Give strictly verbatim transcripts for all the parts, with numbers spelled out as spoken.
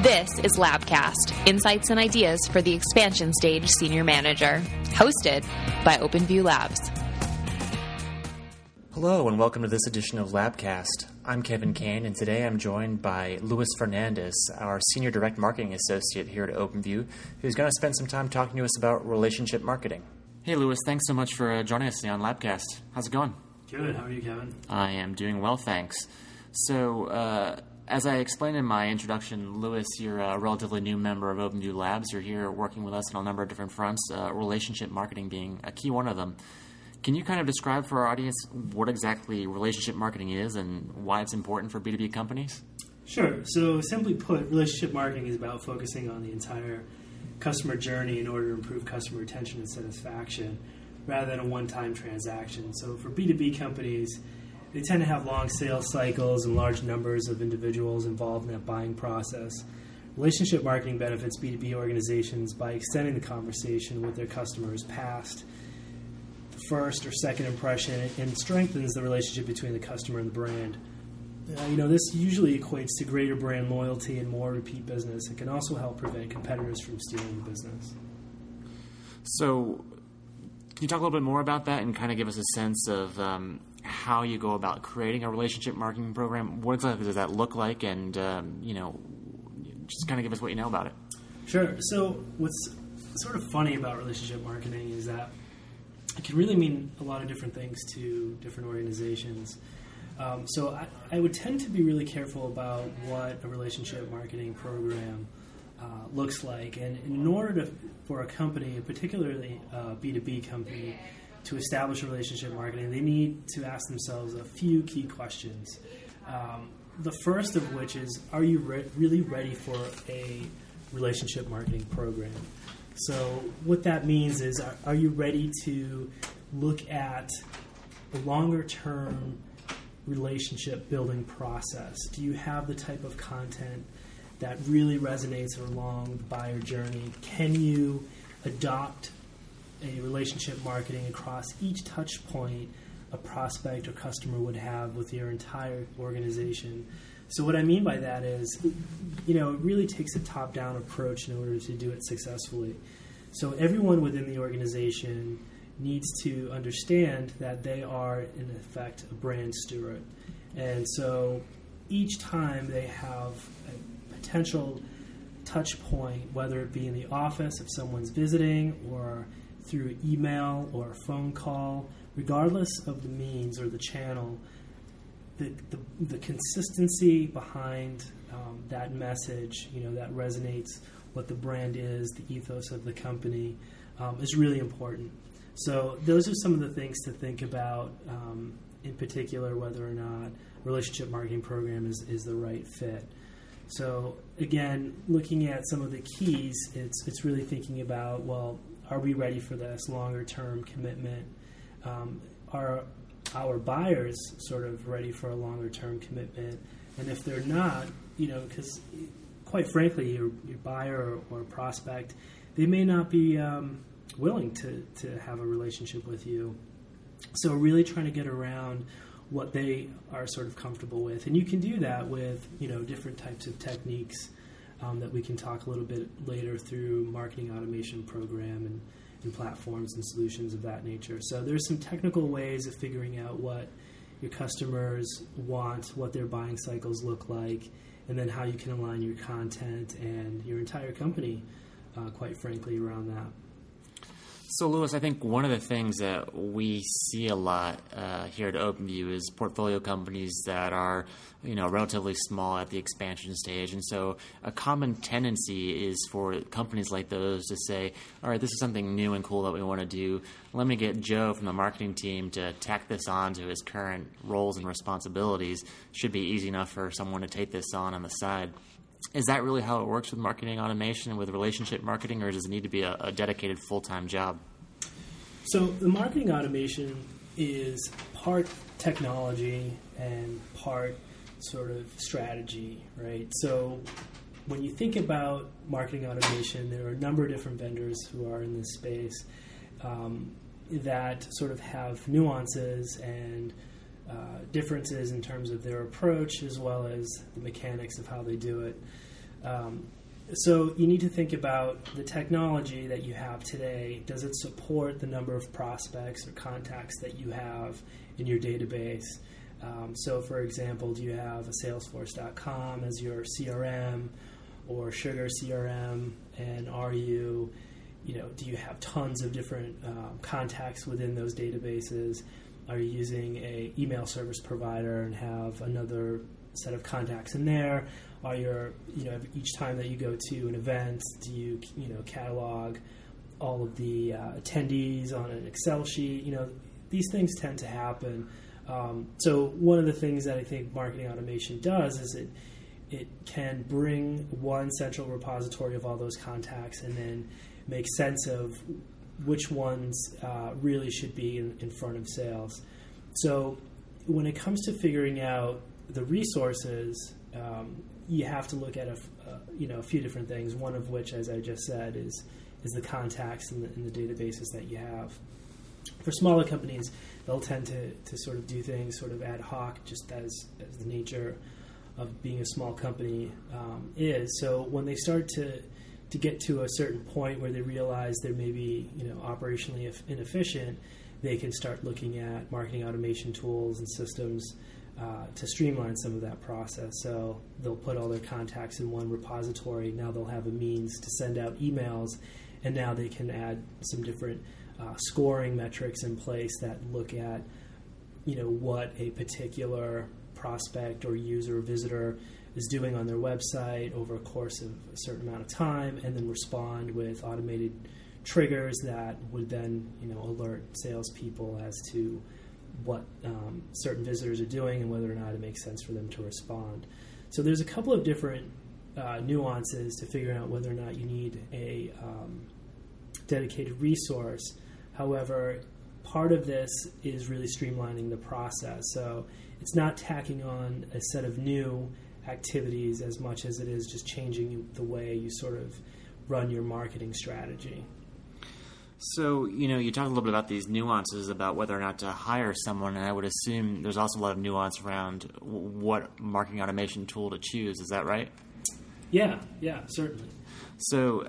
This is Labcast, insights and ideas for the expansion stage senior manager, hosted by OpenView Labs. Hello and welcome to this edition of Labcast. I'm Kevin Kane, and today I'm joined by Luis Fernandez, our Senior Direct Marketing Associate here at OpenView, who's going to spend some time talking to us about relationship marketing. Hey Luis, thanks so much for uh, joining us today on Labcast. How's it going? Good, how are you, Kevin? I am doing well, thanks. So, uh, as I explained in my introduction, Luis, you're a relatively new member of OpenView Labs. You're here working with us on a number of different fronts, uh, relationship marketing being a key one of them. Can you kind of describe for our audience what exactly relationship marketing is and why it's important for B two B companies? Sure. So simply put, relationship marketing is about focusing on the entire customer journey in order to improve customer retention and satisfaction rather than a one-time transaction. So for B two B companies, they tend to have long sales cycles and large numbers of individuals involved in that buying process. Relationship marketing benefits B two B organizations by extending the conversation with their customers past the first or second impression and strengthens the relationship between the customer and the brand. Uh, you know, this usually equates to greater brand loyalty and more repeat business. It can also help prevent competitors from stealing the business. So, can you talk a little bit more about that and kind of give us a sense of um, how you go about creating a relationship marketing program? What exactly does that look like? And, um, you know, just kind of give us what you know about it. Sure. So what's sort of funny about relationship marketing is that it can really mean a lot of different things to different organizations. Um, so I, I would tend to be really careful about what a relationship marketing program uh, looks like. And in order to, for a company, particularly a B two B company, to establish a relationship marketing, they need to ask themselves a few key questions. Um, the first of which is, are you re- really ready for a relationship marketing program? So what that means is, are, are you ready to look at a longer-term relationship building process? Do you have the type of content that really resonates along the buyer journey? Can you adopt a relationship marketing across each touch point a prospect or customer would have with your entire organization? So what I mean by that is, you know, it really takes a top-down approach in order to do it successfully. So everyone within the organization needs to understand that they are, in effect, a brand steward. And so each time they have a potential touch point, whether it be in the office if someone's visiting or through email or a phone call, regardless of the means or the channel, the the, the consistency behind um, that message, you know, that resonates what the brand is, the ethos of the company, um, is really important. So those are some of the things to think about, um, in particular, whether or not a relationship marketing program is, is the right fit. So again, looking at some of the keys, it's it's really thinking about, well, are we ready for this longer-term commitment? Um, are our buyers sort of ready for a longer-term commitment? And if they're not, you know, because quite frankly, your, your buyer or, or prospect, they may not be um, willing to, to have a relationship with you. So really trying to get around what they are sort of comfortable with. And you can do that with, you know, different types of techniques um, that we can talk a little bit later through marketing automation program and, and platforms and solutions of that nature. So there's some technical ways of figuring out what your customers want, what their buying cycles look like, and then how you can align your content and your entire company, uh, quite frankly, around that. So, Luis, I think one of the things that we see a lot uh, here at OpenView is portfolio companies that are, you know, relatively small at the expansion stage. And so a common tendency is for companies like those to say, all right, this is something new and cool that we want to do. Let me get Joe from the marketing team to tack this on to his current roles and responsibilities. Should be easy enough for someone to take this on on the side. Is that really how it works with marketing automation and with relationship marketing, or does it need to be a, a dedicated full-time job? So the marketing automation is part technology and part sort of strategy, right? So when you think about marketing automation, there are a number of different vendors who are in this space um, that sort of have nuances and uh, differences in terms of their approach as well as the mechanics of how they do it. Um, so you need to think about the technology that you have today. Does it support the number of prospects or contacts that you have in your database? Um, so, for example, do you have a Salesforce dot com as your C R M or Sugar C R M? And are you, you know, do you have tons of different um, contacts within those databases? Are you using a email service provider and have another set of contacts in there? Are your, you know, each time that you go to an event, do you, you know, catalog all of the uh, attendees on an Excel sheet? You know, these things tend to happen. Um, so one of the things that I think marketing automation does is it it can bring one central repository of all those contacts and then make sense of which ones uh, really should be in, in front of sales. So when it comes to figuring out the resources, um, you have to look at a, uh, you know, a few different things, one of which, as I just said, is is the contacts in the, in the databases that you have. For smaller companies, they'll tend to, to sort of do things sort of ad hoc, just as, as the nature of being a small company um, is. So when they start to to get to a certain point where they realize they're maybe, you know, operationally inefficient, they can start looking at marketing automation tools and systems uh, to streamline some of that process. So they'll put all their contacts in one repository. Now they'll have a means to send out emails, and now they can add some different uh, scoring metrics in place that look at, you know, what a particular prospect or user or visitor is doing on their website over a course of a certain amount of time, and then respond with automated triggers that would then, you know, alert salespeople as to what um, certain visitors are doing and whether or not it makes sense for them to respond. So there's a couple of different uh, nuances to figuring out whether or not you need a um, dedicated resource. However, part of this is really streamlining the process. So it's not tacking on a set of new activities as much as it is just changing the way you sort of run your marketing strategy. So, you know, you talked a little bit about these nuances about whether or not to hire someone, and I would assume there's also a lot of nuance around what marketing automation tool to choose. Is that right? Yeah, yeah, certainly. So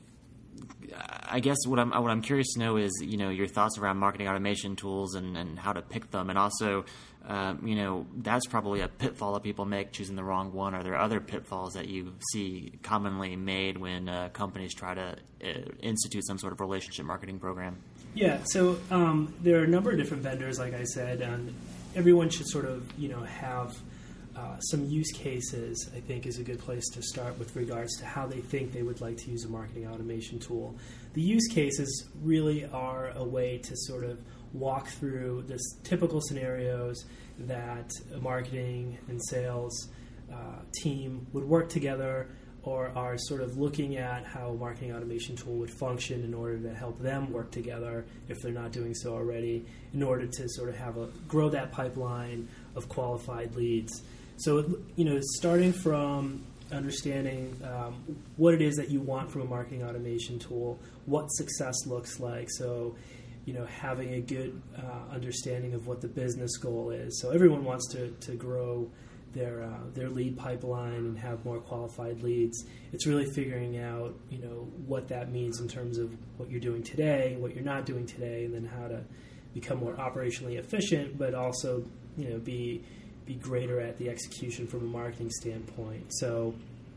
I guess what I'm what I'm curious to know is, you know, your thoughts around marketing automation tools and, and how to pick them, and also, um, you know, that's probably a pitfall that people make, choosing the wrong one. Are there other pitfalls that you see commonly made when uh, companies try to uh, institute some sort of relationship marketing program? Yeah, so um, there are a number of different vendors, like I said, and everyone should sort of, you know, have Uh, some use cases, I think, is a good place to start with regards to how they think they would like to use a marketing automation tool. The use cases really are a way to sort of walk through the typical scenarios that a marketing and sales uh, team would work together, or are sort of looking at how a marketing automation tool would function in order to help them work together, if they're not doing so already, in order to sort of have a grow that pipeline of qualified leads. So, you know, starting from understanding um, what it is that you want from a marketing automation tool, what success looks like. So, you know, having a good uh, understanding of what the business goal is. So everyone wants to, to grow their uh, their lead pipeline and have more qualified leads. It's really figuring out, you know, what that means in terms of what you're doing today, what you're not doing today, and then how to become more operationally efficient, but also, you know, be be greater at the execution from a marketing standpoint. So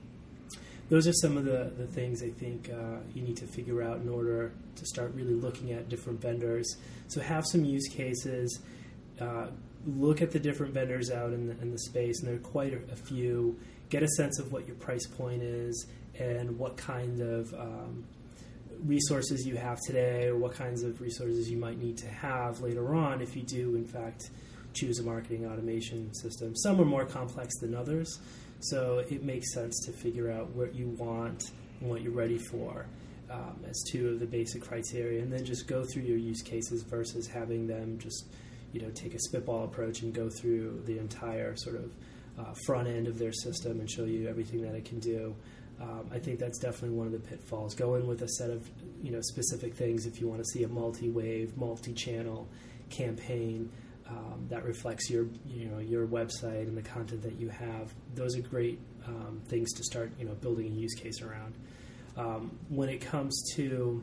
those are some of the, the things I think uh, you need to figure out in order to start really looking at different vendors. So have some use cases, uh, look at the different vendors out in the, in the space, and there are quite a, a few. Get a sense of what your price point is and what kind of um, resources you have today, or what kinds of resources you might need to have later on if you do, in fact, choose a marketing automation system. Some are more complex than others, so it makes sense to figure out what you want and what you're ready for um, as two of the basic criteria, and then just go through your use cases versus having them just, you know, take a spitball approach and go through the entire sort of uh, front end of their system and show you everything that it can do. Um, I think that's definitely one of the pitfalls. Go in with a set of, you know, specific things if you want to see a multi-wave, multi-channel campaign. um, that reflects your you know your website and the content that you have. Those are great um, things to start you know building a use case around. Um, when it comes to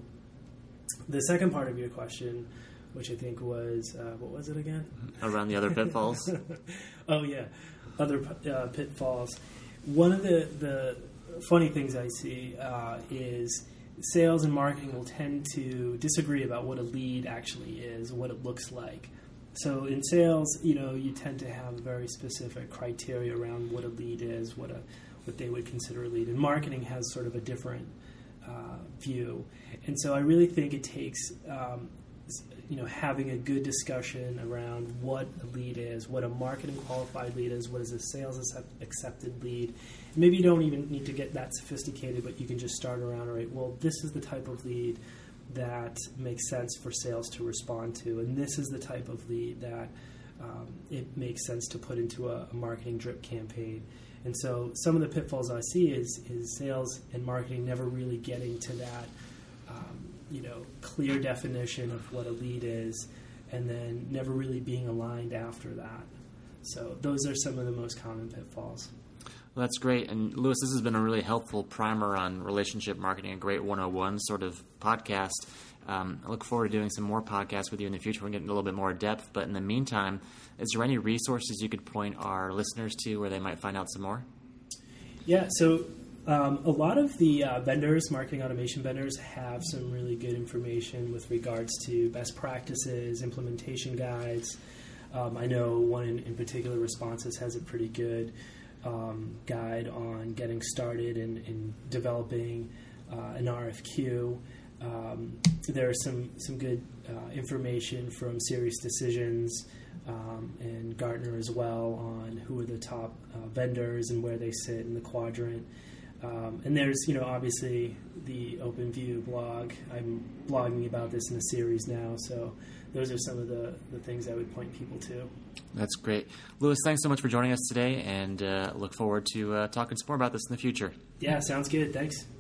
the second part of your question, which I think was uh, what was it again? Around the other pitfalls. Oh yeah, other uh, pitfalls. One of the the funny things I see uh, is sales and marketing will tend to disagree about what a lead actually is, what it looks like. So in sales, you know, you tend to have very specific criteria around what a lead is, what a what they would consider a lead. And marketing has sort of a different uh, view. And so I really think it takes, um, you know, having a good discussion around what a lead is, what a marketing qualified lead is, what is a sales accept- accepted lead. Maybe you don't even need to get that sophisticated, but you can just start around, all right, well, this is the type of lead that makes sense for sales to respond to, and this is the type of lead that um, it makes sense to put into a, a marketing drip campaign. And so some of the pitfalls I see is, is sales and marketing never really getting to that um, you know, clear definition of what a lead is, and then never really being aligned after that. So those are some of the most common pitfalls. Well, that's great. And Louis, this has been a really helpful primer on relationship marketing, a great one oh one sort of podcast. Um, I look forward to doing some more podcasts with you in the future. We're getting a little bit more depth. But in the meantime, is there any resources you could point our listeners to where they might find out some more? Yeah, so um, a lot of the uh, vendors, marketing automation vendors, have some really good information with regards to best practices, implementation guides. Um, I know one in, in particular, Responses, has a pretty good um, guide on getting started in, in developing uh, an R F Q. Um, there are some, some good uh, information from Serious Decisions um, and Gartner as well on who are the top uh, vendors and where they sit in the quadrant. Um, and there's, you know, obviously the OpenView blog. I'm blogging about this in a series now, so those are some of the, the things I would point people to. That's great. Louis, thanks so much for joining us today, and uh, look forward to uh, talking some more about this in the future. Yeah, sounds good. Thanks.